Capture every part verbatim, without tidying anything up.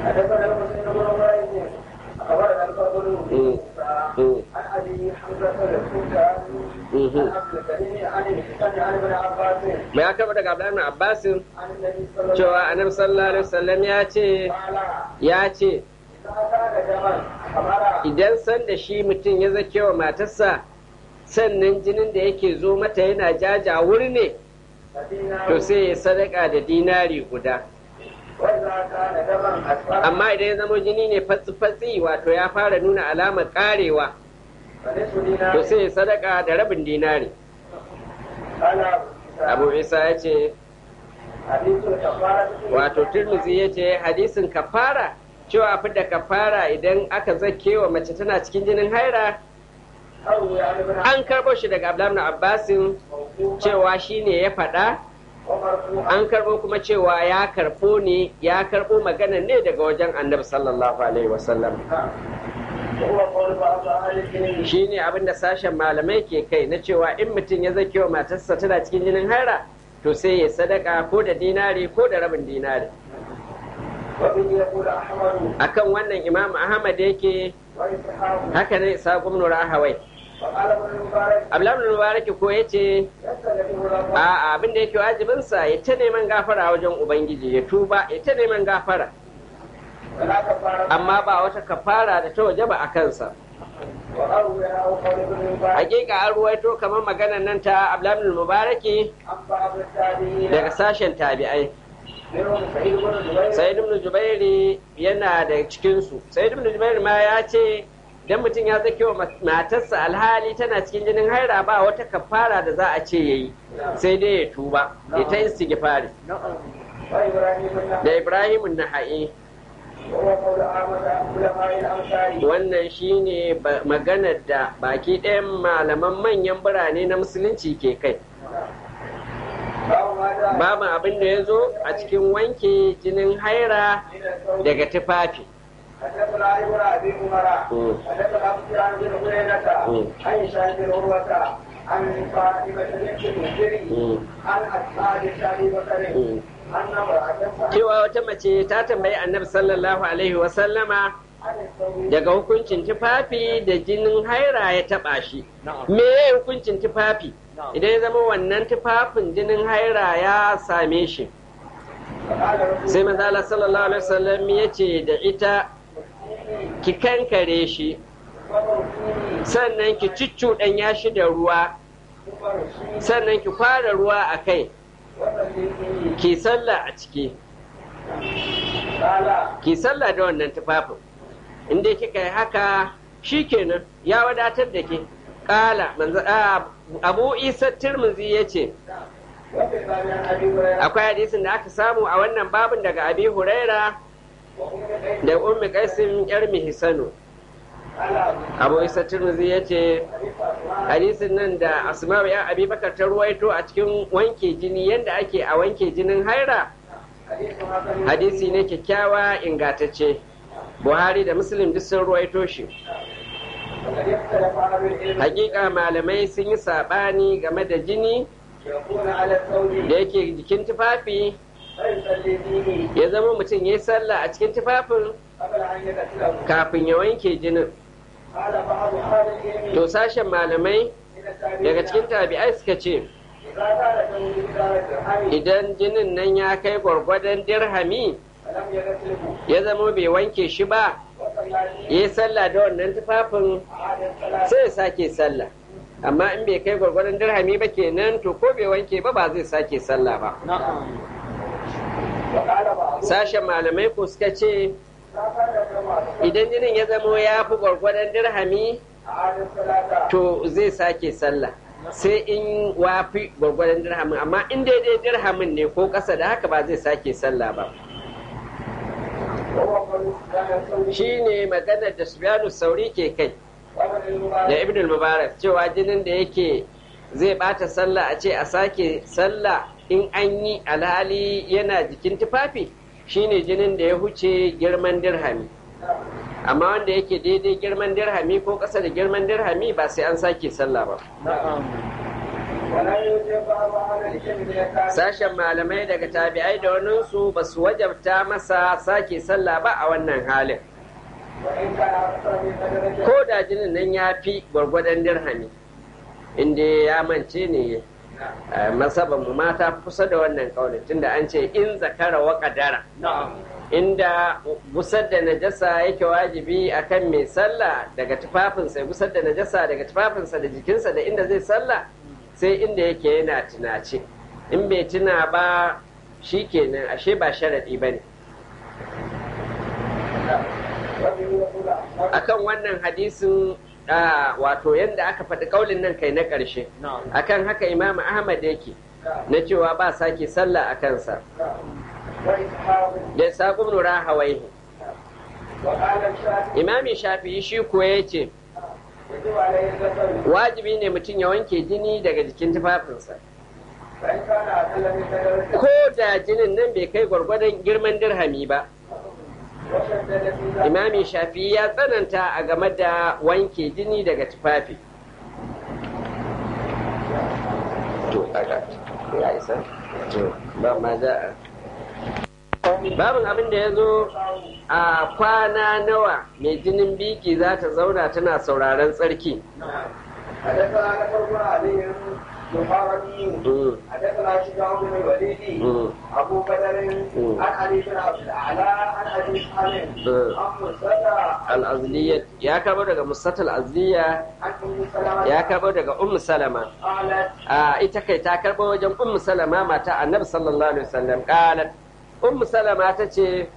حدثنا المسلم بن عمران أخبرنا الفضل عن أبي حمزة الفوكان عن عبد الكريم عن الحسن عن ابن عباس. ما كتب daga Abdullahi ibn Abbas عن النبي صلى الله cewa Annabi sallallahu alaihi wasallam ya ce قال ya ce إذا كان جمل أمر idan san da shi mutum ya zake wa matarsa sannan jinin da yake zo mata yana jaja wuri ne فدينار to sai ya sadaka da dinari guda وإذا كان جمل أسفر amma idan ya zama jini ne fatsi-fatsi wato ya fara nuna alamar karewa فنصف to دينار. sai ya sadaka da rabin dinari قال abu isa ya ce حديث الكفارة wato turmuzi ya ce hadisin kafara cewa a fidda kafara idan aka zake wa mace tana cikin jinin haira أو يعني ابن an karɓo shi daga Abdullahi ibn Abbasin موقوفا cewa shine ya faɗa ومرفوعا an karɓo kuma cewa ya karɓo ne ya karɓo magana ne daga wajen annabi sallallahu alaihi wasallam وهو قول بعض أهل العلم shine abinda sashen malamai ke kai na cewa in mutum ya zake wa matarsa tana cikin jinin haira to sai ya sadaka ko da dinari ko da rabin dinari وبه يقول أحمد akan wannan imam ahmad yake وإسحاق haka ne isa ibn rahawai وقال ابن المبارك abdullahi ibn mubarak ko yace يستلزم له a abin da yake wajibin sa ya ta neman gafara wajen ubangiji ya tuba ya ta neman gafara ولا كفارة amma ba wata kafara da ta wajaba a kansa وأروي له قول ابن المبارك hakika an ruwaito kamar maganar nan ta abdullahi ibn mubaraki عن بعض التابعين daga sashen tabi'ai منهم سعيد بن جبير Sayyid ibn Jubairi yana da cikinsu. Sayyid ibn Jubairi ma ya ce dan mutum ya zake wa matarsa alhali tana cikin jinin haira ba wata kafara da za a ce yayi sai dai ya tuba ya ta istighfari وإبراهيم بن da Ibrahim an-Naha'i وهو قول أحمد علماء الأمثال wannan shine ba- maganar da baki ɗayan malaman manyan birane na musulunci ke kai باب ما جاء babu abin da ya zo a cikin wanke jinin haira من الثوب daga tufafi حدثنا ابن ابي عمر مم. حدثنا ابو سفيان بن هريره مم. عن هشام بن عروه عن فاطمه بنت المنذر مم. عن اصحاب ابي بكر مم. ان امراه cewa wata mace ta tambayi annabi sallallahu alaihi wasallama عن الثوب daga hukuncin tufafi da jinin haira ya taba shi me ya hukuncin tufafi idan ya zama wannan tufafin jinin haira ya same shi فقال رسول sai manzala sallallahu alaihi wasallam ya ce da ita ki kankare shi sannan ki cuccuɗanya shi da ruwa sannan ki fara ruwa a kai ki sallah a ciki قال ki sallah da wannan tufafin inda kika yi haka shikenan ya wadatar da ke kala manzo a, abu isa tirmizi ya ce وفي الباب عن ابي هريره akwai hadisin da aka samu a wannan babin daga abi huraira وام قيس da ummi qaisim yar mihisanu قال abu isa tirmizi ya ce hadisin nan da asma'u ya abubakar ta ruwaito a cikin wanke jini yadda ake a wanke jinin haira حديث حسن hadisi ne kyakkyawa ingantacce buhari da muslim duk sun ruwaito shi وقد اختلف اهل العلم hakika malamai sun yi sabani game da jini يكون على الثوب da yake jikin tufafi فيصلي فيه ya zama mutum ya yi sallah a cikin tufafin قبل ان يغسله kafin ya wanke jinin قال بعض اهل العلم to sashen malamai من التابعين daga cikin tabi'ai suka ce اذا كان له مثال الدرهم idan jinin nan ya kai gwargwadon dirhami فلم يغسله ya zama bai wanke shi ba وصلى ya فيه yi sallah da wannan tufafin عاد الصلاه sai ya sake sallah amma in bai kai gwargwadon dirhami ba kenan to ko bai wanke ba ba zai sake sallah ba وقال بعض sashen malamai ko suka ce اذا كان له idan jinin ya zama ya fi gwargwadon dirhami عاد الصلاه to zai sake sallah sai in wafi gwargwadon dirhamin amma in daidai dirhamin ne ko ƙasa da haka ba zai sake sallah ba وهو قول سفيان الثوري shi ne maganar da Sufyanu Sauri ke kai وابن da المبارك Ibn al-Mubarak cewa jinin da yake zai bata sallah a ce a sake sallah in an yi alhali yana jikin tufafi shine jinin da ya huce girman dirhami amma wanda yake daidai girman dirhami ko ƙasa da girman dirhami ba sai an sake sallah ba sashen malamai daga tabi'ai da waninsu ba su wajabta masa sake sallah ba a wannan halin ko da jinin nan ya fi gwargwadon dirhami inda ya mance ne masaban mu mata kusa da wannan kaulin tunda an ce in zakara wa kadara inda gusar da najasa yake wajibi akan mai sallah daga tufafinsa gusar da najasa daga tufafinsa da jikinsa da inda zai sallah sai inda yake yana tunace in bai tuna ba shi kenan ashe ba sharaɗi ba ne akan wannan hadisin wato yadda aka faɗi kaulin nan kai na ƙarshe akan haka imam ahmad yake na cewa ba sake sallah a kansa da saƙon nura hawaihi imami shafi'i shi kuwa ya ce wajibi ne mutum ya wanke jini daga jikin tufafinsa ko da jinin nan bai kai gwargwadon girman dirhami ba imami shafi'i ya tsananta a game da wanke jini daga tufafi babin abin da ya zo a kwana nawa mai jinin biki za ta zauna tana sauraron tsarki حدثنا شجاع بن الوليد ابو بدر عن علي بن عبد الاعلى عن ابي حامد عن مسدى الازليه يا كبر daga musat al-azliya ya karbo daga ummu salama a ita kai ta karbo wajen ummu salama mata annabi sallallahu alaihi wasallam qalat ummu salama tace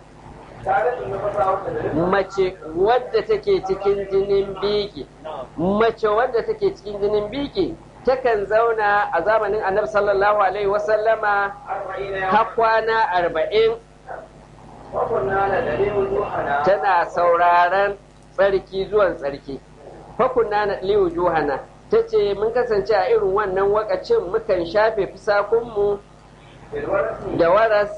mace wadda take cikin jinin biki mace wadda take cikin jinin biki takan zauna a zamanin annabi sallallahu alaihi wasallama har kwana arba'in tana sauraron tsarki zuwan tsarki fakunna na liyu juhana ta ce mun kasance a irin wannan wakacin mukan shafe fisakunmu da waras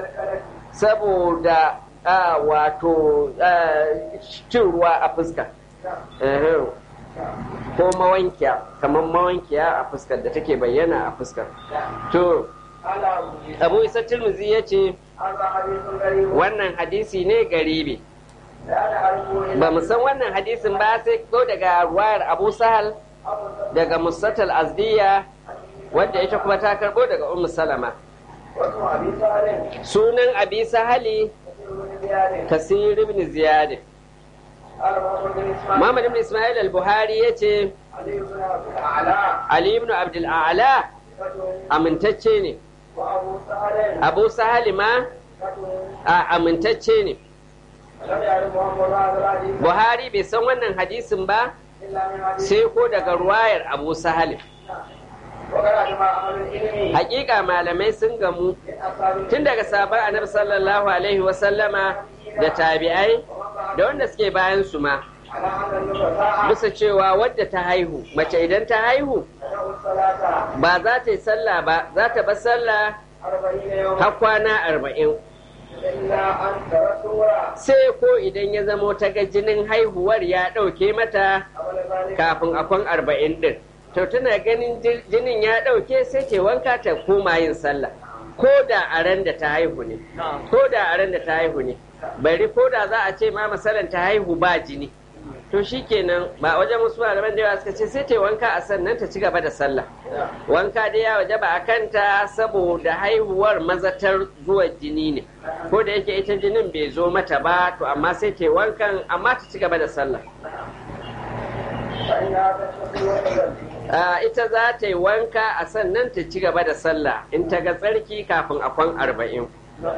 saboda wato cin ruwa a fuska ko mawankiya kamar mawankiya a fuskar da take bayyana a fuskar to abu isa tirmizi ya ce wannan hadisi ne garibi ba mu san wannan hadisin ba sai ko daga ruwayar abu sahal daga musatal azdiya wadda ita kuma ta karbo daga ummu salama sunan abi sahali kasir ibn ziyad Muhammad ibn Ismail al-Buhari ya ce Ali ibn Abdul A'la amintacce ne Abu Sahal ma amintacce ne Buhari bai san wannan hadisin ba sai ko daga ruwayar Abu Sahal Hakika malamai sun gamu tun daga sabon Annabi sallallahu alaihi wa sallama da tabi'ai da wanda suke bayan su ma bisa cewa wadda ta haihu mace idan ta haihu ba za ta yi sallah ba za ta bar sallah har kwana arba'in sai ko idan ya zamo ta ga jinin haihuwar ya ɗauke mata kafin akwan arba'in ɗin to tana ganin jinin ya ɗauke sai ce wanka ta koma yin sallah ko da a ran da ta haihu ne ko da a ran da ta haihu ne bari ko da za a ce ma masalan ta haihu ba jini to shikenan ba wajen wasu malaman da yawa suka ce sai ta wanka a sannan ta ci gaba da sallah wanka da ya waje ba a kanta saboda haihuwar mazatar zuwa jini ne ko da yake ita jinin bai zo mata ba to amma sai ta wankan amma ta ci gaba da sallah ita za ta yi wanka a sannan ta ci gaba da sallah in ta ga tsarki kafin akwan arba'in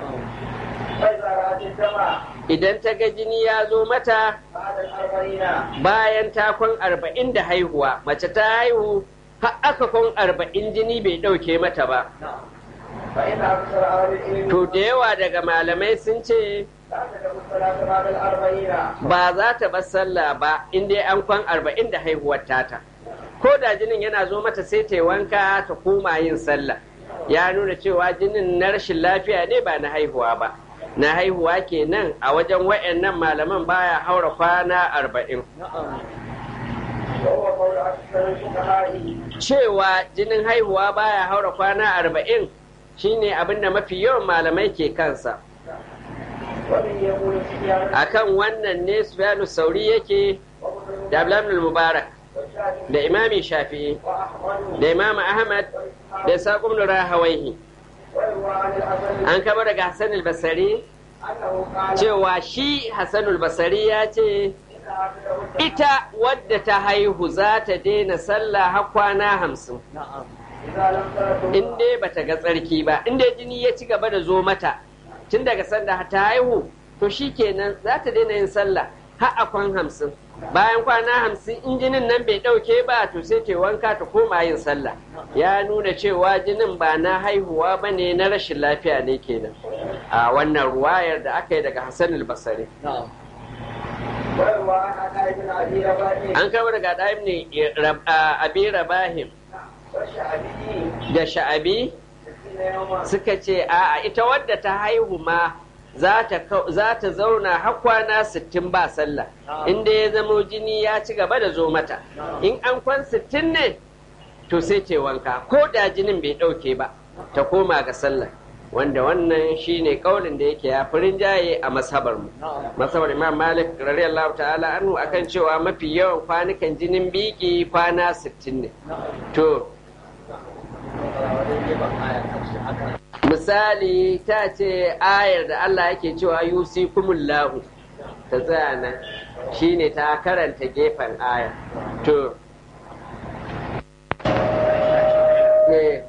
idan ta ga jini ya zo mata bayan takon arba'in da haihuwa mace ta haihu har aka kwan arba'in jini bai ɗauke mata ba to da yawa daga malamai sun ce ba za ta bar sallah ba inda an kwan arba'in da haihuwar tata ko da jinin yana zo mata sai ta yi wanka ta koma yin sallah ya nuna cewa jinin na rashin lafiya ne ba na haihuwa ba na haihuwa kenan a wajen wa'annan malaman baya haura kwana arba'in cewa jinin haihuwa baya haura kwana arba'in shine abinda mafi yawan malamai ke kansa. Akan wannan ne Sufyanu Sauri yake da Abdul Mubarak da Imami Shafi'i da Imam Ahmad da Sa'd ibn Rahawayhi. An kaba daga Hassan al-Basri cewa shi Hassan al-Basri ya ce ita wadda ta haihu za ta daina sallah har kwana hamsin in dai bata ga tsarki ba, in dai jini ya ci gaba da zo mata tun daga sanda ta haihu to shi kenan za ta daina yin sallah har a kwan hamsin. Bayan kwana hamsin in jinin nan bai ɗauke ba to sai ta wanka ta koma yin sallah. Ya nuna cewa jinin ba na haihuwa ba ne, na rashin lafiya ne kenan a wannan ruwayar da aka yi daga Hassan al-Basri. An kama daga ɗaib ne abi rabahim da sha'abi suka ce a ita wadda ta haihu ma za ta zauna har kwana sittin ba sallah inda ya zamo jini ya ci gaba da zo mata. In an kwan sittin ne to sai ce wanka ko da jinin bai ɗauke ba ta koma ga sallah, wanda wannan shine kaulin da yake ya furin jaye a masabar mu masabar Imam Malik radiyallahu ta'ala anhu akan cewa mafi yawan kwanukan jinin biki kwana sittin ne. To misali ta ce ayar da Allah yake cewa yusikumullahu ta tsaya nan shine ta karanta gefen aya. To eh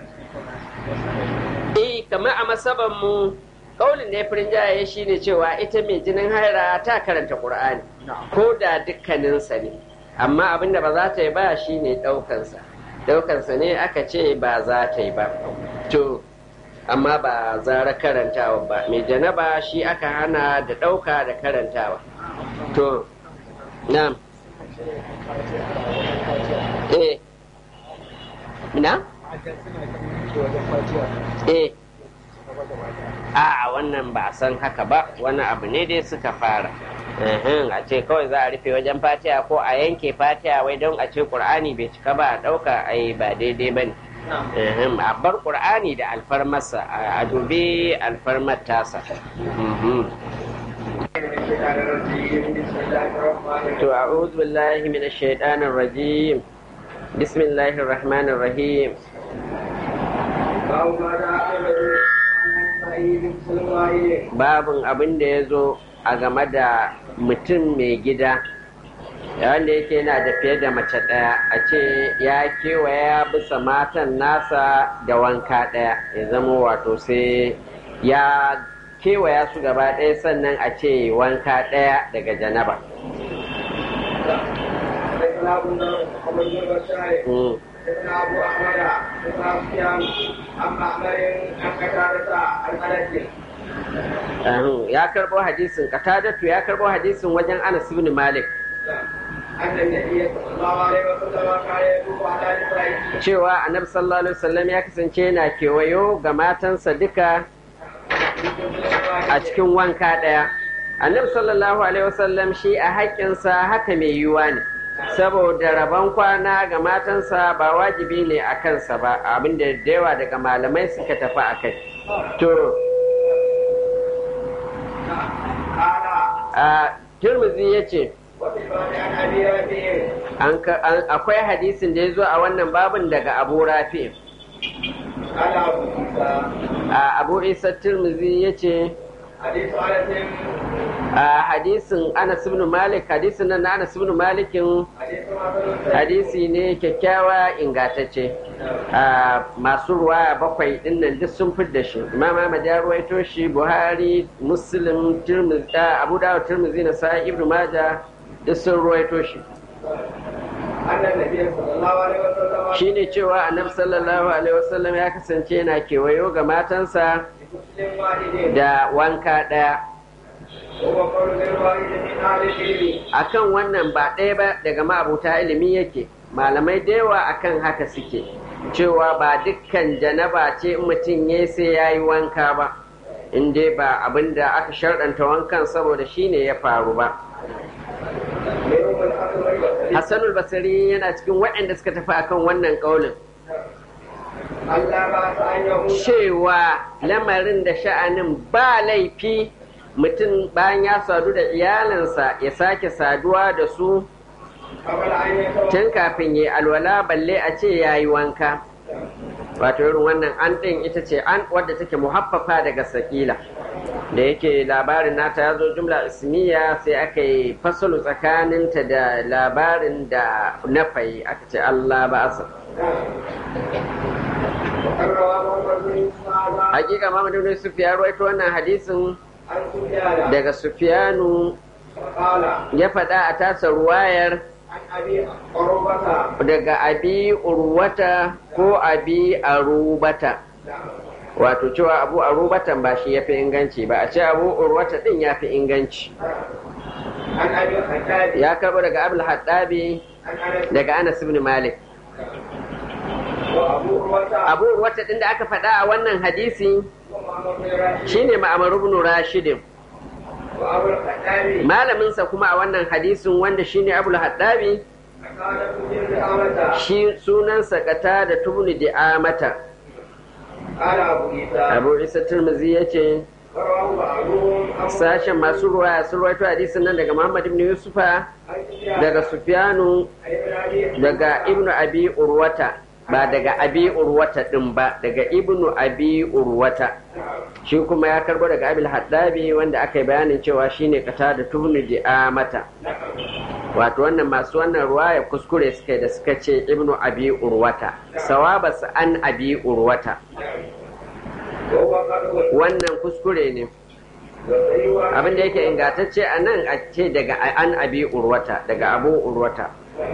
eh kamar a masaban mu kaulin da ya firin jaye shine cewa ita mai jinin haira ta karanta Qur'ani ko da dukkaninsa ne, amma abinda ba za ta yi ba shine daukansa daukansa ne aka ce ba za ta yi ba. To amma ba zara karantawa ba, mai janaba shi aka hana da ɗauka da karantawa. To na eh na eh a wannan ba a san haka ba, wani abu ne dai suka fara a ce kawai za a rufe wajen fatiha ko a yanke fatiha wai don a ce ƙur'ani bai cika ba a ɗauka ai ba daidai ba ne. A bar ƙur'ani da alfarmarsa a dubi alfarmar tasa. To a'udhu billahi minash shaitanir rajim. Bismillahir rahmanir rahim. Babun abin da ya zo a game da mutum mai gida wanda yake yana da fiye da mace ɗaya, a ce ya kewaya bisa matan nasa da wanka ɗaya, ya zama wato sai ya kewaya su gaba ɗaya sannan a ce wanka ɗaya daga janaba. ya karbo hadisin Qatadatu ya karbo hadisin wajen Anas ibn Malik cewa annabi sallallahu alaihi wasallam ya kasance yana kewayo ga matansa duka a cikin wanka daya. Annabi sallallahu alaihi wasallam shi a haƙƙinsa haka mai yiwuwa ne, saboda rabon kwana ga matansa ba wajibi ne a kansa ba, abinda da yawa daga malamai suka tafi a kai. To a Tirmidhi ya ce akwai hadisin da ya zo a wannan babin daga Abu Rafi. a Abu Isa Tirmidhi ya ce a hadisin Anas ibn Malik, hadisin nan na Anas ibn Malikin hadisi ne kyakkyawa ingantacce. Masu ruwa bakwai dinnan duk sun fidda shi. Imam Ahmad ya ruwaito shi, Buhari, Muslim, Tirmidhi, Abu Dawud, Tirmidhi, Nasa'i, Ibn Majah duk sun ruwaito shi. Shi ne cewa Annabi sallallahu alaihi wasallam ya kasance yana kewayo ga matansa da wanka ɗaya. Akan wannan ba ɗaya ba daga ma'abuta ilimi yake, malamai da yawa akan haka suke, cewa ba dukkan janaba ce in mutum ya sai ya yi wanka ba, in dai ba abin da aka sharɗanta wankan saboda shi ne ya faru ba. Hassanul Basri yana cikin waɗanda suka tafi akan wannan kaulin cewa lamarin da sha'anin ba laifi mutum bayan ya sadu da iyalinsa ya sake saduwa da su tun kafin ya alwala balle a ce ya yi wanka. Wato irin wannan an ɗin ita ce an wadda take muhaffafa daga sakila da yake labarin nata ya zo jumla ismiya sai aka yi fasalu tsakaninta da labarin da nafayi aka ce Allah ba asa. Hakika Muhammad ibn Yusuf ya rawaito wannan hadisin daga Sufyanu ya faɗa a tasa ruwayar daga abi urwata ko abi arubata, wato cewa abu arubatan ba shi ya fi inganci ba, a ce abu urwata din ya fi inganci. Ya karbo daga abul haddabi daga Anas ibn Malik. Abu urwata din da aka faɗa a wannan hadisi shine Ma'mar ibn Rashid. Malaminsa kuma a wannan hadisin wanda shine Abul Haddabi shi sunansa kata da tubni di'amata. Abu Isa Tirmidhi yace sashen masu ruwa sun rawaito hadisin nan daga Muhammad ibn Yusufa daga Sufyanu daga Ibnu Abi Urwata, ba daga Abi Urwata din ba, daga Ibnu Abi Urwata. Shi kuma ya karbo daga Abil Haddabi wanda aka yi bayanin cewa shine kata da tubni di'amata. Wato wannan masu wannan ruwaya kuskure suka da suka ce Ibnu Abi Urwata, sawabas an Abi Urwata. Wannan kuskure ne. Abin da yake ingantacce a nan a ce daga an Abi Urwata, daga Abu Urwata.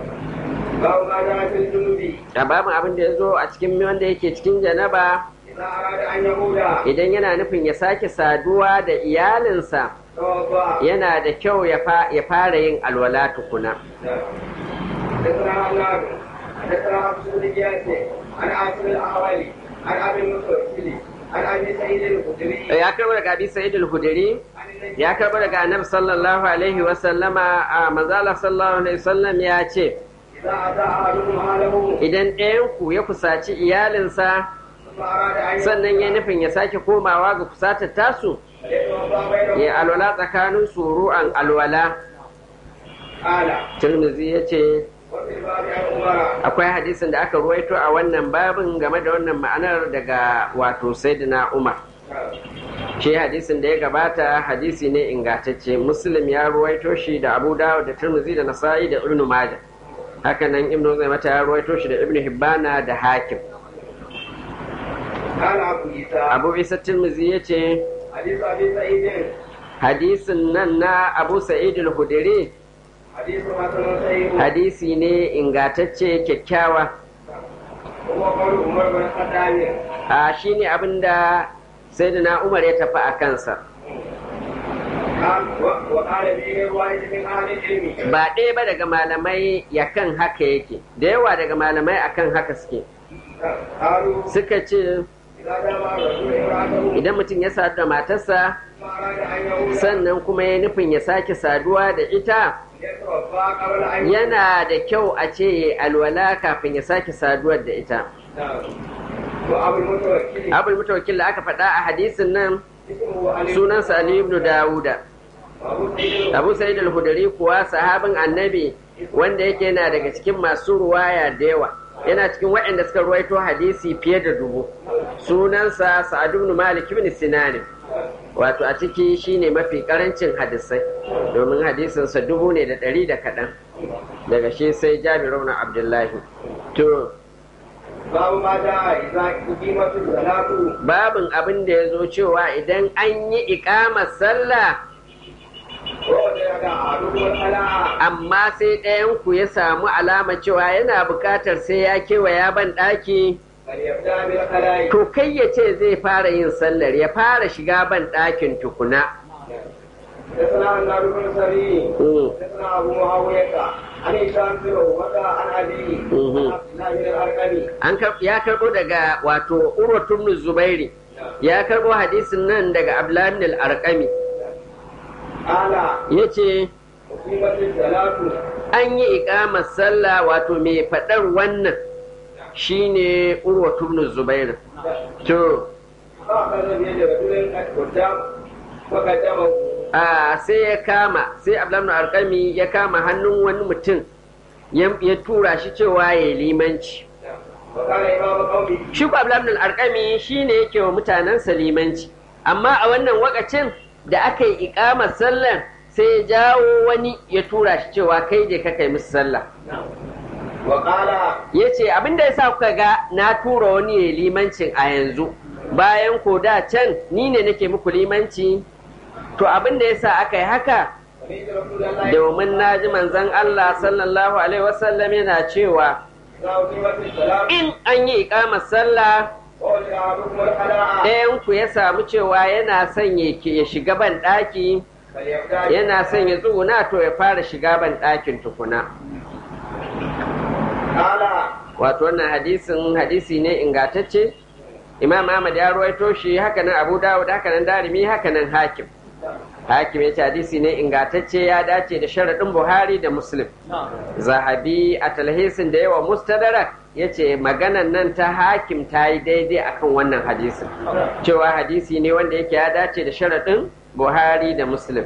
Da babu abin da ya zo a cikin wanda yake cikin janaba idan yana nufin ya sake saduwa da iyalinsa yana da kyau ya fara yin alwala tukuna. Ya karbo daga Abi Sa'id al-Khudri, ya karbo daga Annabi sallallahu alaihi wa sallama, a manzala sallallahu alaihi wasallam ya ce idan ɗayan ku ya kusaci iyalinsa sannan ya nufin ya sake komawa ga kusatar tasu ya alwala tsakanin suru'an alwala. Tirmidhi ya ce akwai hadisin da aka ruwaito a wannan babin game da wannan ma'anar daga wato Sayyidina Umar. Shi hadisin da ya gabata hadisi ne ingantacce, Muslim ya ruwaito shi da Abu Dawud da Tirmidhi da Nasa'i da Ibn Majah. Haka nan Ibn Zaymata ya ruwaito shi da Ibn Hibbana da Hakim. Abu Isa Tirmidhi ya ce hadisin nan na Abu Sa'id al-Khudri hadisi ne ingantacce kyakkyawa. A shi ne abinda Sayyidina Umar ya tafi a kansa. Ba ɗaya ba daga malamai yakan haka yake, da yawa daga malamai akan haka suke. Suka ce idan mutum ya sadu da matarsa sannan kuma ya nufin ya sake saduwa da ita yana da kyau a ce ya alwala kafin ya sake saduwar da ita. Abul Mutawakkil da aka faɗa a hadisin nan sunansa Ali ibn Dawuda. Abu Sa'id al-Khudri kuwa sahabin Annabi wanda yake yana daga cikin masu ruwaya da yawa, yana cikin waɗanda suka ruwaito hadisi fiye da dubu. Sunansa Sa'ad ibn Malik ibn Sinan, wato a ciki shine mafi karancin hadisai domin hadisinsa dubu ne da ɗari da kaɗan, daga shi sai Jabir ibn Abdullahi. To babin abin da ya zo cewa idan an yi iƙamar sallah amma sai ɗayanku ya samu alama cewa yana buƙatar sai ya kewaya ban ɗaki, to kai ya ce zai fara yin sallar, ya fara shiga ban ɗakin tukuna. An ya karɓo daga wato Urwatun Zubairi, ya karɓo hadisin nan daga Abdullahi al-Arqami. Ya ce an yi iƙamar sallah wato mai faɗar wannan shine urwatu ibn zubair to a sai ya kama sai abdullahi arqami ya kama hannun wani mutum ya tura shi cewa ya limanci shi ku abdullahi arqami shine yake wa mutanensa limanci amma a wannan wakacin da aka yi iƙamar sallar sai ya jawo wani ya tura shi cewa kai je ka kai musu sallah ya ce abinda ya sa kuka ga na tura wani ya limancin a yanzu bayan ko da can ni ne nake muku limanci to abinda ya sa aka yi haka domin na ji manzon Allah sallallahu alaihi wasallam yana cewa in an yi iƙamar sallah ɗayan ku ya samu cewa yana son ya shiga ban ɗaki yana son ya tsuguna to ya fara shiga ban ɗakin tukuna wato wannan hadisin hadisi ne ingantacce imam ahmad ya ruwaito shi hakanan abu dawud hakanan darimi hakanan hakim hakim ya ce hadisi ne ingantacce ya dace da sharaɗin buhari da muslim zahabi a talhisin da yawa mustadrak ya ce maganan nan ta hakim ta yi daidai akan wannan hadisin cewa hadisi ne wanda yake ya dace da sharaɗin buhari da muslim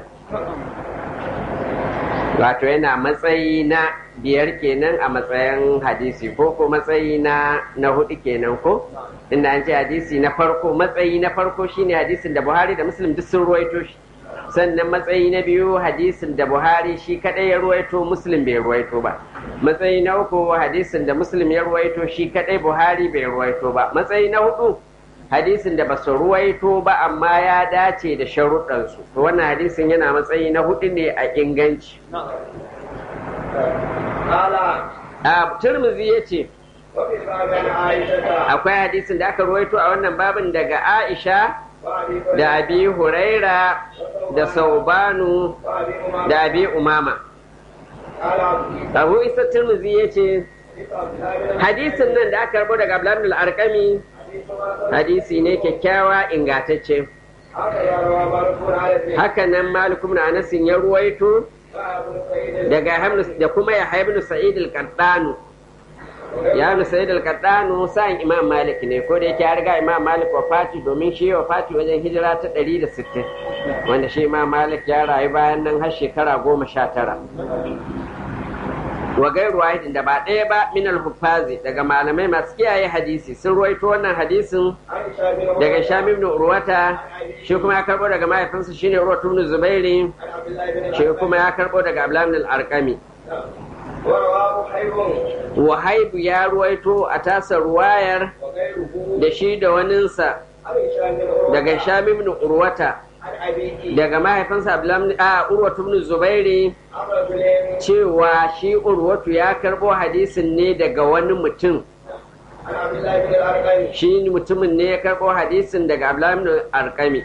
wato yana matsayi na biyar kenan a matsayin hadisi ko ko matsayi na na hudu kenan ko inda an ce hadisi na farko matsayi na farko shine hadisin da buhari da muslim duk sun ruwaito shi sannan matsayi na biyu hadisin da buhari shi kadai ya ruwaito muslim bai ruwaito ba matsayi na uku hadisin da muslim ya ruwaito shi kadai buhari bai ruwaito ba matsayi na hudu hadisin da basu ruwaito ba amma ya dace da sharuɗansu to wannan hadisin yana matsayi na hudu ne a inganci a turmuzi ya ce akwai hadisin da aka ruwaito a wannan babin daga aisha da abi huraira da saubanu da abi umama abu isa turmuzi ya ce hadisin nan da aka rubo daga abdullahi al-arqami hadisi ne kyakkyawa ingatacce haka nan malikum na anasin ya ruwaito daga da kuma ya haibnu sa'id al-qaddanu ya ibn sa'id al-qaddanu sa'in imam malik ne ko da yake ya riga imam malik wafati domin shi wafati wajen hijira ta ɗari da sittin wanda shi imam malik ya rayu bayan nan har shekara goma sha tara wa gairu wahidin da ba ɗaya ba min al-huffazi daga malamai masu kiyaye hadisi sun ruwaito wannan hadisin daga Shami ibn Urwata shi kuma ya karbo daga mahaifinsa shine Urwatu ibn Zubairi shi kuma ya karbo daga Abdullah ibn al-Arqami wa haibu ya ruwaito a tasa ruwayar da shi da waninsa daga Shami ibn Urwata daga mahaifinsa a urwatu ibn zubairi cewa shi urwatu ya karbo hadisin ne daga wani mutum shi mutumin ne ya karbo hadisin daga abdullahi ibn arqami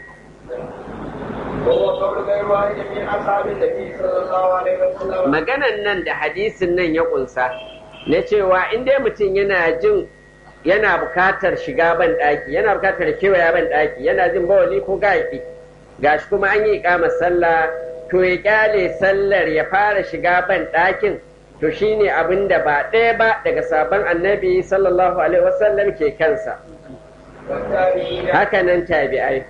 maganan nan da hadisin nan ya kunsa na cewa in dai mutum yana jin yana bukatar shiga ban daki yana bukatar kewaya ban daki yana jin bawali ko gaiki gashi kuma an yi ikamar sallah to ya kyale sallar ya fara shiga ban ɗakin to shine abin da ba ɗaya ba daga sabon annabi sallallahu alaihi wasallam ke kansa haka nan tabi'ai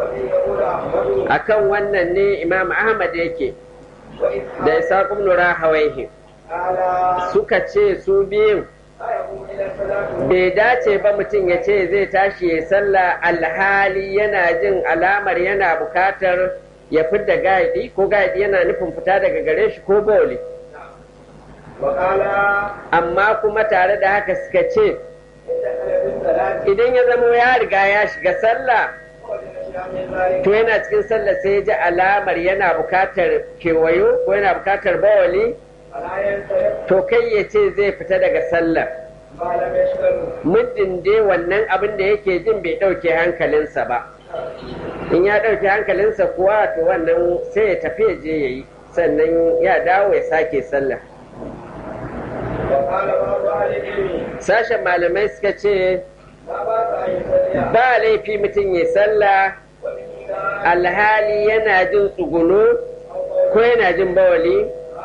akan wannan ne imam ahmad yake da isaq ibn rahawayhi suka ce su biyun bai dace ba mutum ya ce zai tashi ya sallah alhali yana jin alamar yana bukatar ya fidda gaidi ko gaidi yana nufin fita daga gare shi ko boli amma kuma tare da haka suka ce idan ya zama ya riga ya shiga sallah to yana cikin sallah sai ya ji alamar yana bukatar kewayo ko yana bukatar bawali to kai ya ce zai fita daga sallah muddin dai wannan abin da yake jin bai ɗauke hankalinsa ba in ya ɗauke hankalinsa kuwa to wannan sai ya tafi ya je ya yi sannan ya dawo ya sake sallah sashen malamai suka ce ba laifi mutum ya sallah alhali yana jin tsugunu ko yana jin bawali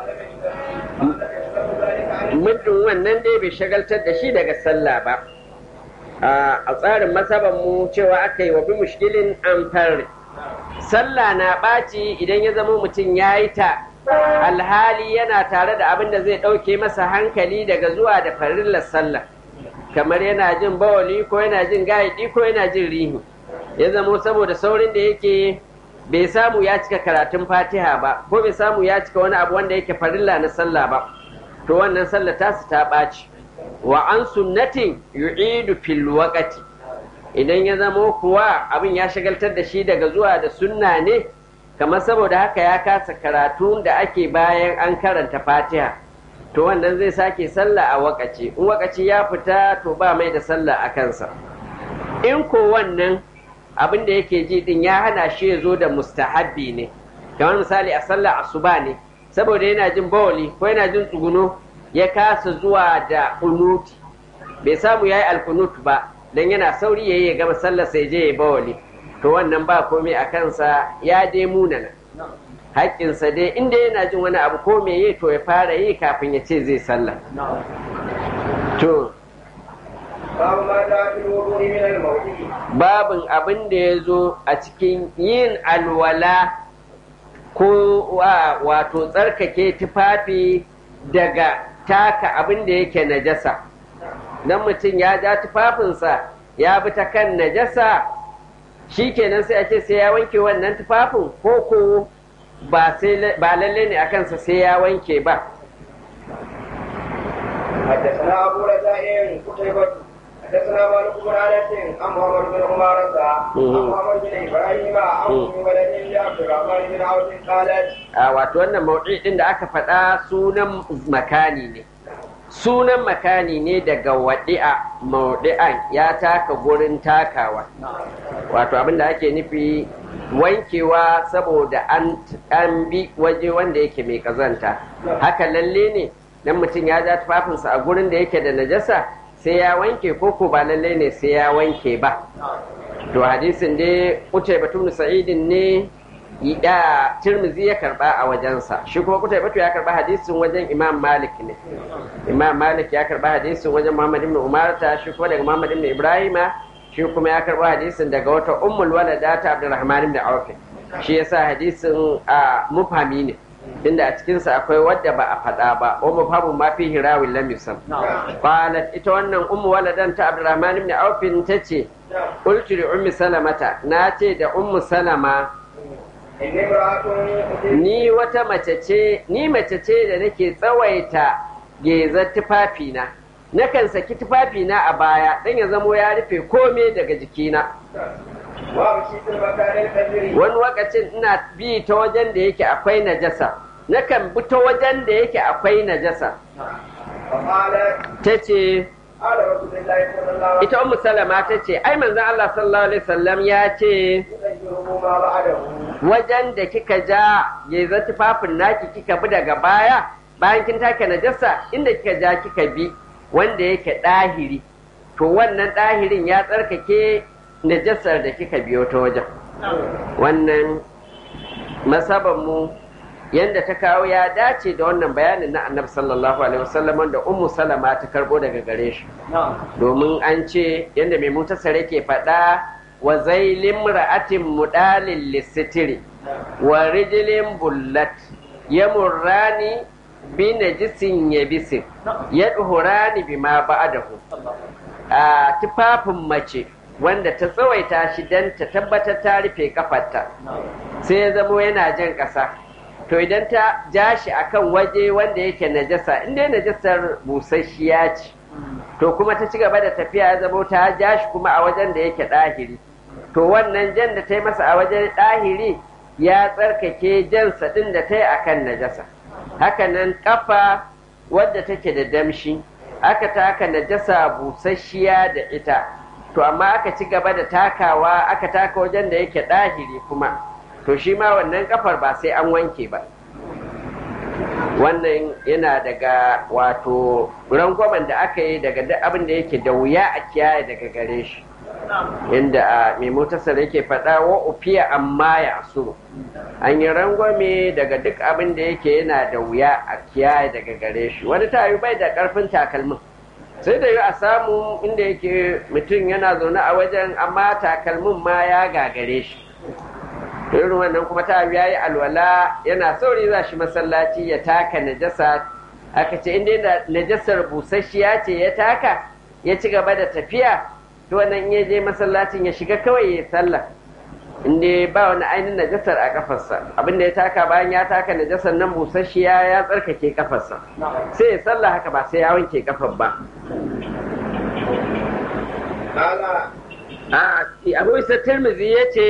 muddin wannan dai bai shagaltar da shi daga sallah ba. a tsarin masaban mu cewa aka yi wa bi mushkilin an farri sallah na ɓaci idan ya zama mutum ya yi ta alhali yana tare da abin da zai ɗauke masa hankali daga zuwa da farillar sallah, kamar yana jin bawali ko yana jin gaidi ko yana jin rihi, ya zama saboda saurin da yake bai samu ya cika karatun fatiha ba ko bai samu ya cika wani abu wanda yake farilla na sallah ba, to wannan sallah tasu ta ɓaci. Wa an sunnatin yu'idu fil waqti, idan ya zamo kuwa abin ya shagaltar da shi daga zuwa da sunna ne, kamar saboda haka ya kasa karatu da ake bayan an karanta fatiha, to wannan zai sake sallah a wakaci, in wakaci ya fita to ba mai da sallah a kansa. In ko wannan abin da yake ji din ya hana shi ya zo da mustahabbi ne, kamar misali a sallah asuba ne, saboda yana jin bawali ko yana jin tsuguno ya kasa zuwa da kunuti, bai samu ya yi alkunut ba don yana sauri ya yi ya gama sallar sai je ya bawali, to wannan ba komai a kansa, ya dai munana haƙƙinsa dai inda yana jin wani abu ko me yi to ya fara yi kafin ya ce zai sallah. To babin abin da ya zo a cikin yin alwala ko wato tsarkake tufafi daga taka abin da yake najasa, dan mutum ya ja tufafinsa ya bi ta kan najasa shi kenan sai a ce sai ya wanke wannan tufafin ko ko ba lalle ne a kansa sai ya wanke ba. حدثنا أبو رجاء قتيبة حدثنا مالك بن أنس عن محمد بن عمارة عن محمد بن إبراهيم عن ولد عبد الرحمن بن عوف قالت. wato wannan maudu'i din da aka faɗa sunan makani ne sunan makani ne daga wadi'a, maudi'an ya taka gurin takawa, wato abin da ake nufi wankewa saboda an bi waje wanda yake mai kazanta. Haka lalle ne dan mutum ya ja tufafinsa a gurin da yake da najasa sai ya wanke ko ko ba lalle ne sai ya wanke ba. To hadisin dai Qutayba ibn Sa'id ne da Tirmidhi ya karba a wajensa, shi kuma Qutayba ya karba hadisin wajen Imam Malik ne. Imam Malik ya karba hadisin wajen Muhammad ibn Umarata, shi kuma daga Muhammad ibn Ibrahima, shi kuma ya karba hadisin daga wata ummul walada ta Abdurrahman ibn Auf. Shi yasa hadisin a mufhami ne, inda a cikinsa akwai wadda ba a faɗa ba, wa mufhamun ma fihi rawin lam yusam. Qalat, ita wannan ummu waladan ta Abdurrahman ibn Auf tace, qultu li ummi Salamata, na ce da ummu Salama, ni wata mace ce, ni mace ce da nake tsawaita gezar tufafina, nakan saki tufafina a baya dan ya zamo ya rufe kome daga jikina. Wani wakacin ina bi ta wajen da yake akwai najasa, nakan bi ta wajen da yake akwai najasa. Ta ce, ita ummu Salama ta ce, ai manzon Allah sallallahu alaihi wasallam ya ce, wajen da kika ja gezar tufafin naki kika bi daga baya bayan kin take najasa, inda kika ja kika bi wanda yake ɗahiri, to wannan ɗahirin ya tsarkake najasar da kika biyo ta wajen. Wannan masabanmu yadda ta kawo ya dace da wannan bayanin na annabi sallallahu alaihi wasallam da ummu Salama ta karbo daga gare shi, domin an ce yadda mai mutasare ke faɗa, wa zailin ra'atin mudalin lissitiri wa rijilin bullat ya murrani bi najisin yabisin ya duhurani bi ma ba'adahu. A tufafin mace wanda ta tsawaita shi don ta tabbatar ta rufe kafarta sai ya zamo yana jan ƙasa, to idan ta ja shi akan waje wanda yake najasa, inda najasar busasshiya ce, to kuma ta ci gaba da tafiya ya zamo ta ja shi kuma a wajen da yake ɗahiri, to wannan jan da ta yi masa a wajen ɗahiri ya tsarkake jansa ɗin da ta yi akan najasa. Hakanan kafa wadda take da damshi aka taka najasa busasshiya da ita, to amma aka ci gaba da takawa aka taka wajen da yake ɗahiri kuma, to shi ma wannan kafar ba sai an wanke ba. Wannan yana daga wato rangwamen da aka yi daga duk abin da yake da wuya a kiyaye daga gare shi. inda a mai motasar yake faɗa wa ufiya amma ya asuru an yi rangwame daga duk abin da yake yana da wuya a kiyaye daga gare shi wani tayi bai da ƙarfin takalmin sai da yi a samu inda yake mutum yana zaune a wajen amma takalmin ma ya gagare shi irin wannan kuma ta ya yi alwala yana sauri za shi masallaci ya taka najasa aka ce inda najasar busasshiya ce ya taka ya ci gaba da tafiya to wannan ya je masallacin ya shiga kawai ya sallah inda ba wani ainihin najasar a kafarsa abinda ya taka bayan ya taka najasar nan busasshiya ya tsarkake kafarsa sai ya sallah haka ba sai ya wanke kafar ba abu isa tirmizi ya ce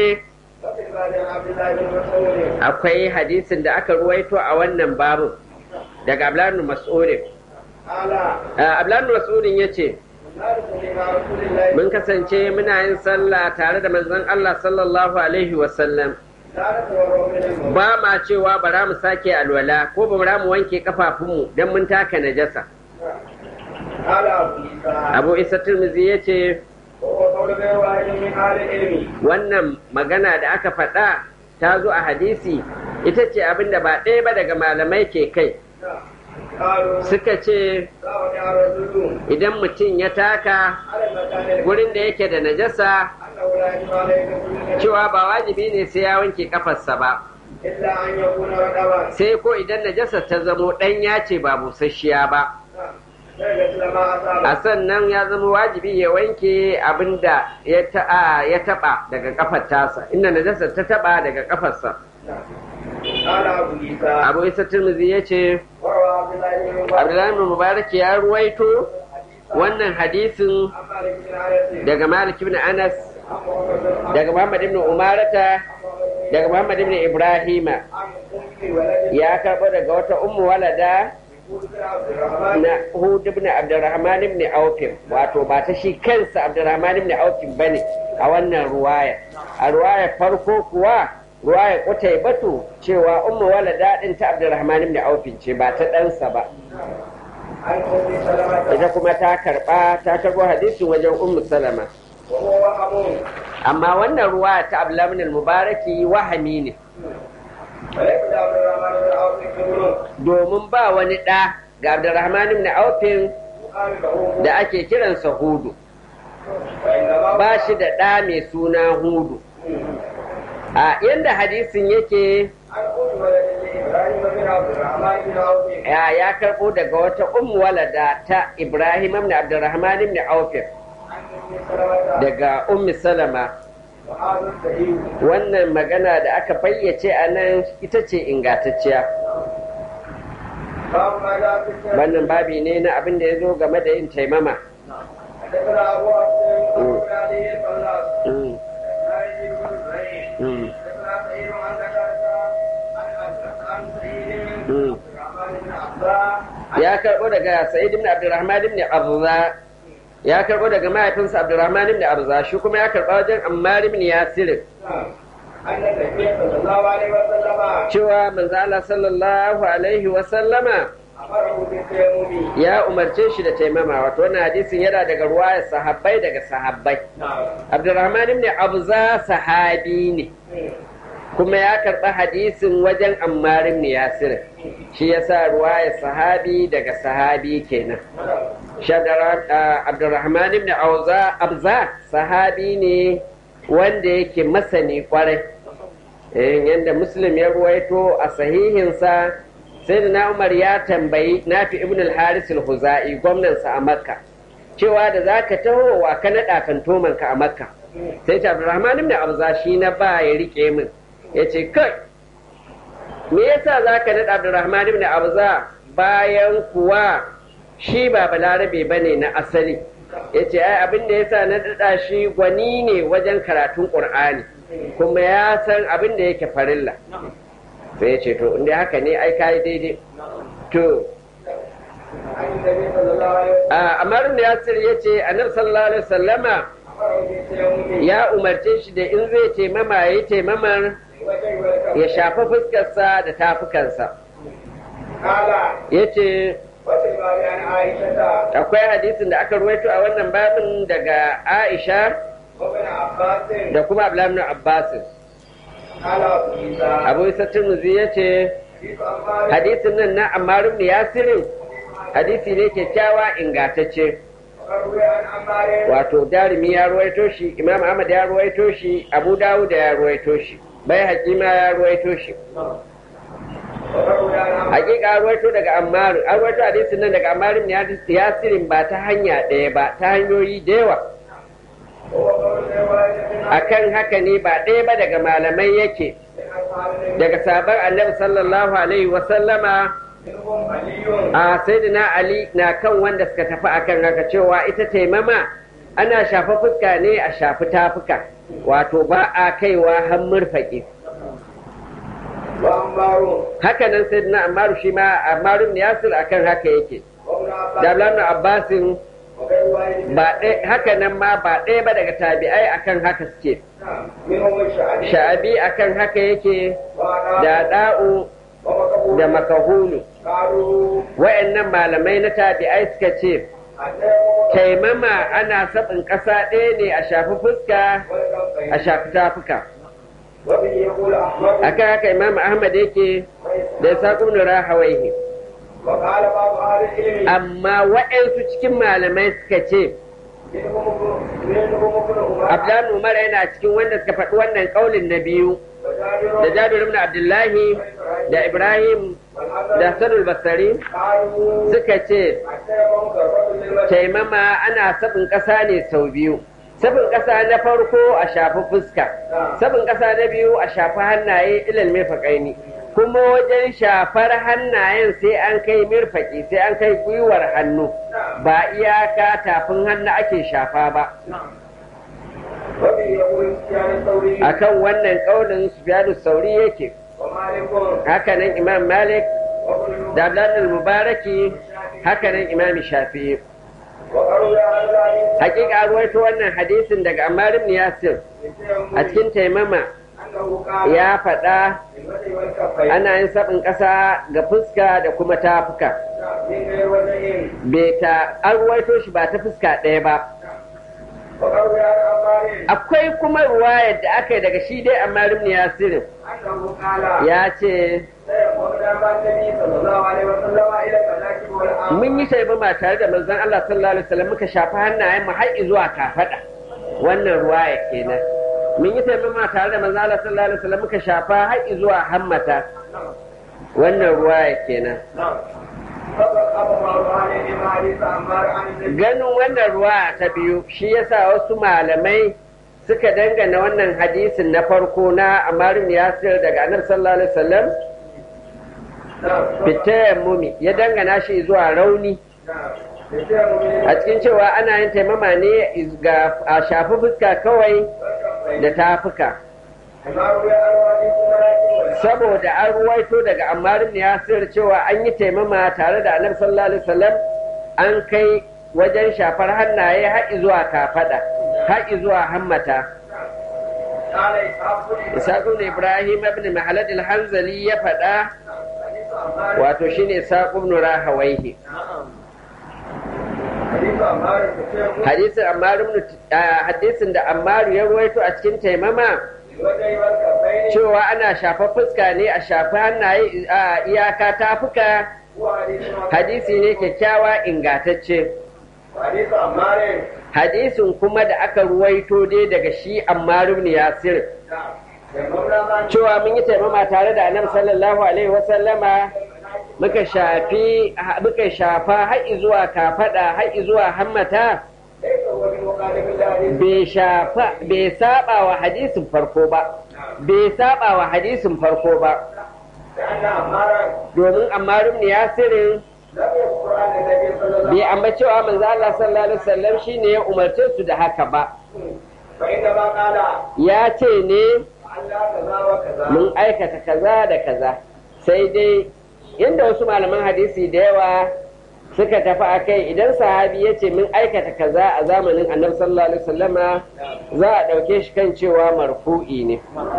akwai hadisin da aka ruwaito a wannan babu daga ablan mas'udin ablan mas'udin ya ce mun kasance muna yin sallah tare da manzon Allah sallallahu alaihi wasallam ba ma cewa bara mu sake alwala ko bara mu wanke kafafunmu don mun taka najasa abu isa tirmizi ya ce wannan magana da aka faɗa ta zo a hadisi ita ce abin da ba ɗaya ba daga malamai ke kai suka ce idan mutum ya taka wurin da yake da najasa cewa ba wajibi ne sai ya wanke kafarsa ba sai ko idan najasa ta zamo ɗanya ce ba busasshiya ba a sannan ya zama wajibi ya wanke abin da ya taɓa daga kafar tasa inda najasar ta taɓa daga kafarsa abu isa turmuzi ya ce abdullahi mubarak ya ruwaito wannan hadisin daga malik ibn anas daga muhammad ibn umarata daga muhammad ibn ibrahima ya karɓo daga wata ummu walada na Hud ibn Abdurrahman ibn Auf wato ba ta shi kansa Abdurrahman ibn Auf bane a wannan ruwaya a ruwaya farko kuwa ruwaya Qutaybatu cewa ummu walada din ta Abdurrahman ibn Auf ce ba ta ɗansa ba ita kuma ta karba ta karbo hadisin wajen ummu Salama amma wannan ruwaya ta Abdullah ibn al-Mubaraki wahami ne domin ba wani ɗa ga Abdurrahman ibn Aufin da ake kiransa Hudu ba shi da ɗa mai suna Hudu a yanda hadisin yake ya ya karɓo daga wata ummu walada ta Ibrahim ibn Abdurrahman ibn Aufin daga ummi Salama wannan magana da aka fayyace a nan ita ce ingantacciya wannan babi ne na abin da ya zo game da yin taimama ya karɓo daga sa'id ibn abdurrahman ibn arza ya karɓo daga mahaifinsa abdurrahman ibn arza shi kuma ya karɓa wajen ammar ibn yasir cewa manzo Allah sallallahu alaihi wa sallama ya umarce shi da taimama wato wannan hadisin yana daga ruwayar sahabbai daga sahabbai abdurrahman ibn abza sahabi ne kuma ya karɓi hadisin wajen ammar ibn yasir shi yasa ruwayar sahabi daga sahabi kenan abdurrahman ibn abza sahabi ne wanda yake masani kwarai yadda muslim ya ruwaito a sahihinsa sai da na umar ya tambayi nafi ibn al-haris al-huzai gwamnansa a makka cewa da za ka taho wa ka naɗa kantomanka a makka sai ta abdurrahman ibn abza shi na ba ya rike min ya ce kai me yasa za ka naɗa abdurrahman ibn abza bayan kuwa shi ba balarabe ba ne na asali ya ce ai abin da yasa na naɗa shi gwani ne wajen karatun ƙur'ani kuma ya san abin da yake farilla sai ya ce to inda haka ne ai kayi daidai to a amarin da yasir ya ce annabi sallallahu alaihi wasallama ya umarce shi da in zai taimama ya yi taimamar ya shafa fuskarsa da tafukansa ya ce akwai hadisin da aka ruwaito a wannan babin daga aisha وابن عباس da kuma Abdullah ibn Abbas. قال أبو عيسى Abu Isa Tirmidhi yace حديث عمار hadisin nan na Ammar ibn Yasir hadisi ne kyakkyawa ingantacce. وروي عن عمار Wato Darimi ya ruwaito shi, Imam Ahmad ya ruwaito shi, Abu Dawud ya ruwaito shi, bai Hakima ya ruwaito shi. وروي عن عمار Hakika an ruwaito daga Ammar, an ruwaito hadisin nan daga Ammar ibn Yasirin ba ta hanya ɗaya ba, ta hanyoyi da yawa. وهو قول رواية من Akan haka ne ba ɗaya ba daga malamai yake, أصحاب النبي daga sabon Annabi sallallahu alaihi wa sallama. منهم علي A Sayyidina Ali na kan wanda suka tafi akan haka cewa ita taimama ana shafa fuska ne a shafi tafuka, wato ba a kaiwa har murfaƙi. وعمار Haka nan Sayyidina Ammar shi ma Ammar ibn Yasir akan haka yake. وابن Da عباس Abdullah ibn Abbasin وغير واحد ba ɗaya haka nan ma ba ɗaya ba daga tabi'ai akan haka suke. منهم الشعبي Sha'abi akan haka yake وعلى da da'u ومكبول da makahulu. قالوا Wayannan malamai na tabi'ai suka ce النوم taimama ana sabin ƙasa ɗaya ne a shafi fuska والكفين a shafi tafuka. وبه يقول أحمد Akan haka Imam Ahmad yake da ya saƙo rahawaihi. وقال بعض أهل العلم Amma waɗansu cikin malamai suka ce منهم منهم ابن عمر Abdullahi Umar yana cikin wanda suka faɗi wannan ƙaulin na biyu da وجابر Jabir ibn Abdullahi da Ibrahim da Hassanul Basri قالوا suka ce التيمم ضربة للوجه taimama ana sabin ƙasa ne sau biyu. Sabin ƙasa na farko a shafi fuska, sabin ƙasa na biyu a shafi hannaye ilal mirfaƙaini. Kuma wajen shafar hannayen sai an kai mirfaƙi, sai an kai gwiwar hannu, ba iyaka tafin hannu ake shafa ba. وبه يقول سفيان الثوري Akan wannan ƙaunin Sufyanu Sauri yake, ومالك hakanan Imam Malik وابن da Abdullahi Mubaraki, hakanan Imam Shafi'i. وقالوا يا أهل الحديث Hakika an ruwaito wannan hadisin daga Ammar ibn Yasir a cikin taimama أنه قال ya faɗa بالوجه والكفين ana yin sabin ƙasa ga fuska da kuma tafuka. من غير وجه Bai ta an ruwaito shi ba ta fuska ɗaya ba. وقالوا يا عمار Akwai kuma ruwayar da aka yi daga shi dai Ammar ibn Yasir أنه قال ya ce سيقومنا مع النبي صلى الله عليه وسلم إلى المناكب والأعمال mun yi taimama tare da manzon Allah sallallahu alaihi wasallam muka shafi hannayen mu har zuwa kafada. Wannan ruwaya kenan. Mun yi taimama tare da manzon Allah sallallahu alaihi wasallam muka shafa har zuwa hammata. Wannan ruwaya kenan. فقد أبو عن ابن حديث عمار عن النبي Ganin wannan ruwa ta biyu shi yasa wasu malamai suka dangana wannan hadisin na farko na Ammar ibn Yasir daga Annabi sallallahu alaihi wasallam fitayen mumi ya dangana shi zuwa rauni a cikin cewa ana yin taimama ne ga a shafi fuska kawai da tafuka saboda an ruwaito daga Ammar ibn Yasir cewa an yi taimama tare da Annabi sallallahu alaihi wasallam an kai wajen shafar hannaye har zuwa kafada har zuwa hammata. Ishaq ibn Ibrahim ibn Mahlad al-Hanzali ya faɗa wato shine Ishaq ibn Rahawayhi. Hadisin Ammar ibn hadisin da Ammar ya ruwaito a cikin taimama cewa ana shafa fuska ne a shafi hannaye a iyaka tafuka hadisi ne kyakkyawa ingatacce. Hadisin kuma da aka ruwaito dai daga shi Ammar ibn Yasir cewa mun yi taimama tare da Annabi sallallahu alaihi wasallama muka shafi muka shafa har zuwa kafada har zuwa hammata bai shafa bai saba wa hadisin farko ba bai saba wa hadisin farko ba domin Ammar ibn Yasir bai amma cewa manzo Allah sallallahu alaihi wasallam shine ya umarce su da haka ba ya ce ne mun aikata kaza da kaza sai dai inda wasu malaman hadisi da yawa suka tafi a kai idan sahabi ya ce min aikata kaza a zamanin annabi sallallahu alaihi wasallama za a ɗauke shi kan cewa marfu'i ne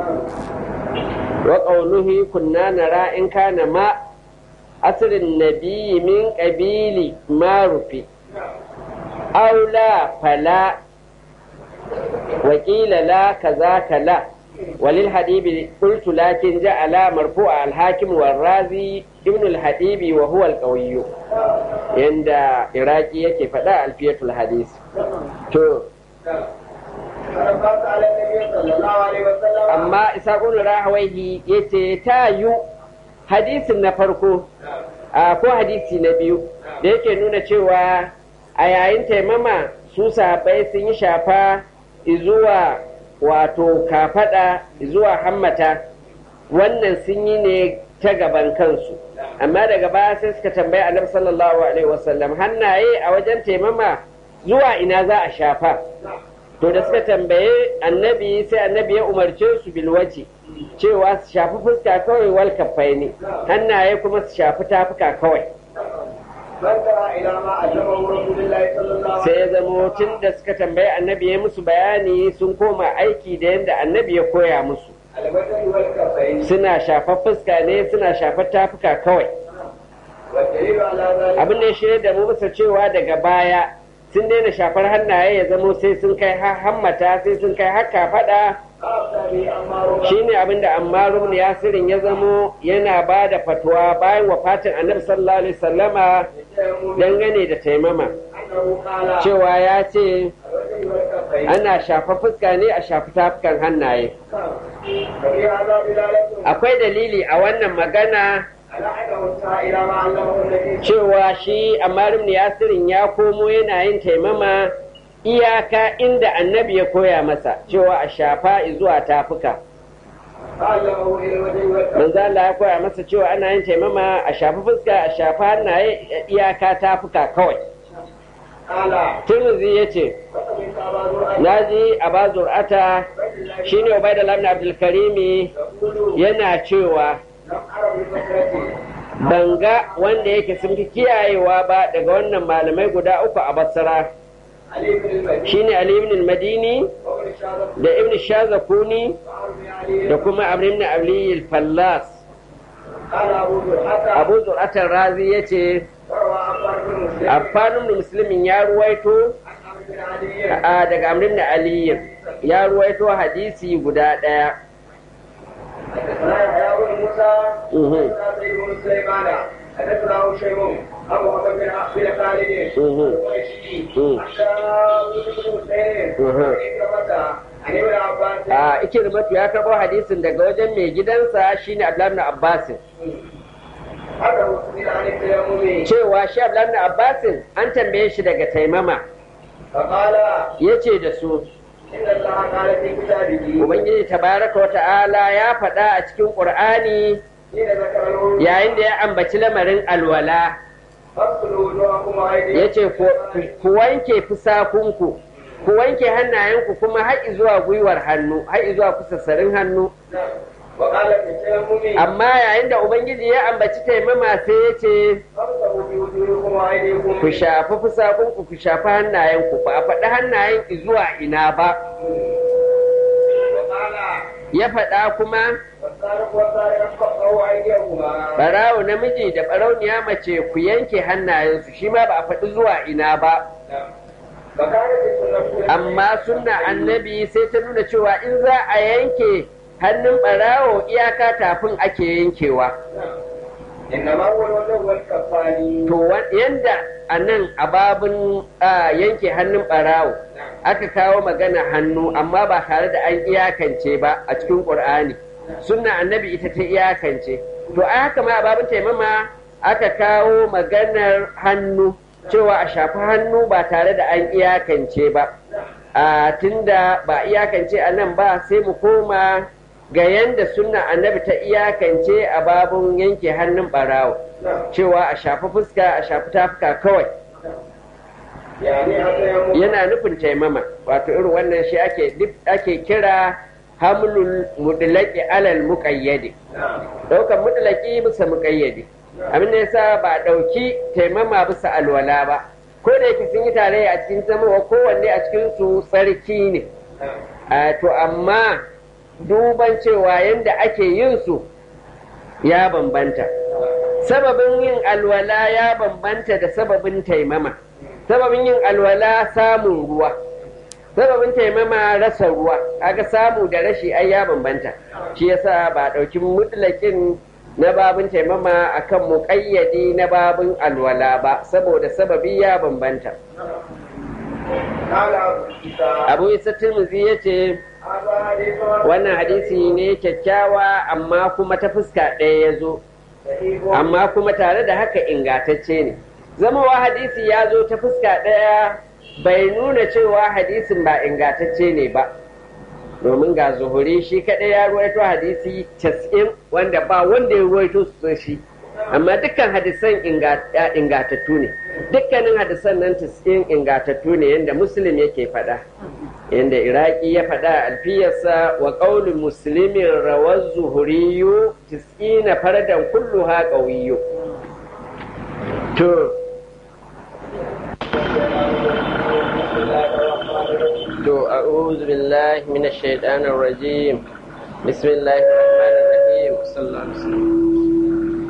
wa qawluhi kunna nara in kana ma asrin nabiyyi min qabili ma rufi aula fala wakila la kazaka la walil hadibi qultu lakin ja'ala marfu'a al-hakim war-razi ibn al-hadibi wa huwa al-qawiyyu yanda iraki yake faɗa alfiyatul hadis to amma isaqul rahawaihi yace ta yu hadisin na farko ko hadisi na biyu da yake nuna cewa a yayin taimama su sahabbai sun yi shafa zuwa wato kafada zuwa hammata wannan sun yi ne ta gaban kansu amma daga baya sai suka tambayi annabi sallallahu alaihi wasallam hannaye a wajen taimama zuwa ina za a shafa to da suka tambaye annabi sai annabi ya umarce su bilwaci cewa su shafi fuska kawai wal kaffaini hannaye kuma su shafi tafuka kawai sai ya zama tun da suka tambayi annabi ya musu bayani sun koma aiki da yadda annabi ya koya musu suna shafa fuska ne suna shafa tafuka kawai abin da ya shirya da mu bisa cewa daga baya sun daina shafar hannaye ya zamo sai sun kai hammata sai sun kai haka fada shine abin da Ammar ibn Yasirin ya zamo yana ba da fatuwa bayan wafatin Annabi sallallahu alaihi wasallama dangane da taimama cewa ya ce ana shafa fuska ne a shafi tafukan hannaye akwai dalili a wannan magana cewa shi Ammar ibn Yasirin ya komo yana yin taimama iyaka inda annabi ya koya masa cewa a shafa zuwa tafuka manzo Allah ya koya masa cewa ana yin taimama a shafa fuska a shafa hannaye iyaka tafuka kawai Tirmidhi yace naji Aba Zur'ata shine Ubaydullah ibn Abdul Karimi yana cewa banga wanda yake sun fi kiyayewa ba daga wannan malamai guda uku a Basra shine Ali ibn al-Madini da Ibn Shazakuni da kuma Amr ibn Ali al-Fallas Abu Zur'at al-Razi yace Affan ibn Muslimin ya ruwaito daga Amr ibn Ali ya ruwaito hadisi guda daya حدثنا شيء ابو بكر بن عبد خالد a ikirmatu ya karɓo hadisin daga wajen mai gidansa shine Abdullah ibn Abbas cewa shi Abdullah ibn Abbas an tambaye shi daga taimama yace da su Ubangiji tabaraka wa ta'ala ya faɗa a cikin Qur'ani yayin da ya ambaci lamarin alwala ya ce ku wanke fusakunku ku wanke hannayenku kuma har zuwa gwiwar hannu har zuwa kusassarin hannu amma yayin da ubangiji ya ambaci taimama sai ya ce ku shafi fusakunku ku shafi hannayenku ba a faɗi hannayen zuwa ina ba ya faɗa kuma barawo namiji da barauniya mace ku yanke hannayensu shi ma ba a faɗi zuwa ina ba amma sunna annabi sai ta nuna cewa in za a yanke hannun barawo iyaka tafin ake yankewa to yanda a nan a babin yanke hannun barawo aka kawo magana hannu amma ba tare da an iyakance ba a cikin ƙur'ani sunna annabi ita ta iyakance to a haka ma a babin taimama aka kawo maganar hannu cewa a shafi hannu ba tare da an iyakance ba a tunda ba iyakance a nan ba sai mu koma ga yanda sunna annabi ta iyakance a babun yanke hannun barawo cewa a shafi fuska a shafi tafuka kawai yana nufin taimama wato irin wannan shi ake ake kira hamlul mudlaqi alal muqayyadi daukan mudlaqi bisa muqayyadi abin da yasa ba dauki taimama bisa alwala ba ko da yake sun yi tare a cikin zama kowanne a cikin su tsarki ne to amma duban cewa yanda ake yin su ya bambanta sababin yin alwala ya bambanta da sababin taimama sababin yin alwala samun ruwa sababin taimama rasa ruwa kaga samu da rashi ai ya bambanta shi yasa ba ɗauki mutlakin na babin taimama akan muƙayyadi na babin alwala ba saboda sababi ya bambanta abu isa tirmizi ya ce wannan hadisi ne kyakkyawa amma kuma ta fuska ɗaya ya zo amma kuma tare da haka ingatacce ne zamawa hadisi ya zo ta fuska ɗaya bai nuna cewa hadisin ba ingatacce ne ba domin ga zuhuri shi kaɗai ya ruwaito hadisi casa'in wanda ba wanda ya ruwaito su shi amma dukkan hadisan ingatattu ne dukkanin hadisan nan casa'in ingatattu ne yadda muslim yake faɗa yadda iraki ya faɗa alfiyarsa wa ƙaunin musulmin rawar zuhuriyu tis'ina faradan kulluha ƙauyiyu to to a'udhu billahi minash shaitanir rajim bismillahir rahmanir rahim sallallahu alaihi wasallam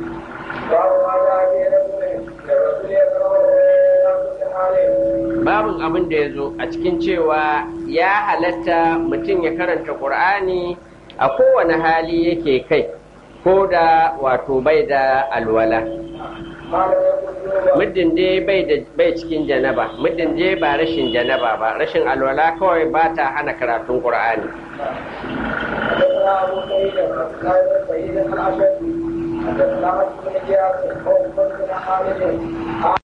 babun abin da ya zo a cikin cewa ya halatta mutum ya karanta ƙur'ani a kowane hali yake kai ko da wato bai da alwala muddin dai bai cikin janaba muddin dai ba rashin janaba ba rashin alwala kawai ba ta hana karatun ƙur'ani